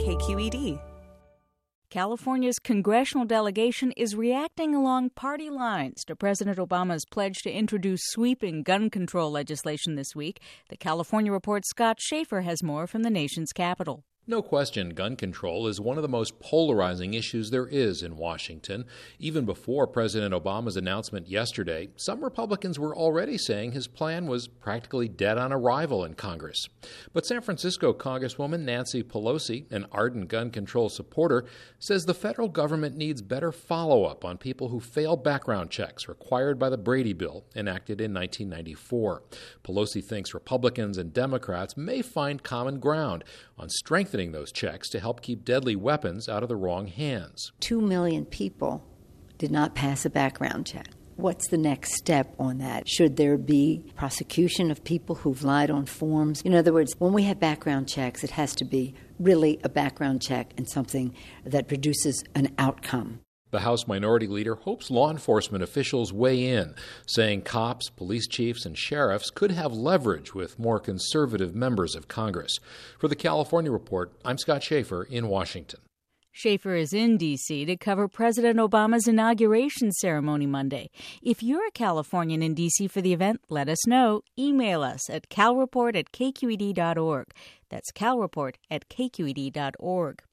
KQED. California's congressional delegation is reacting along party lines to President Obama's pledge to introduce sweeping gun control legislation this week. The California Report's Scott Schaefer has more from the nation's capital. No question, gun control is one of the most polarizing issues there is in Washington. Even before President Obama's announcement yesterday, some Republicans were already saying his plan was practically dead on arrival in Congress. But San Francisco Congresswoman Nancy Pelosi, an ardent gun control supporter, says the federal government needs better follow-up on people who fail background checks required by the Brady Bill enacted in 1994. Pelosi thinks Republicans and Democrats may find common ground on strengthening those checks to help keep deadly weapons out of the wrong hands. 2 million people did not pass a background check. What's the next step on that? Should there be prosecution of people who've lied on forms? In other words, when we have background checks, it has to be really a background check and something that produces an outcome. The House Minority Leader hopes law enforcement officials weigh in, saying cops, police chiefs, and sheriffs could have leverage with more conservative members of Congress. For the California Report, I'm Scott Schaefer in Washington. Schaefer is in D.C. to cover President Obama's inauguration ceremony Monday. If you're a Californian in D.C. for the event, let us know. Email us at calreport@kqed.org. That's calreport@kqed.org.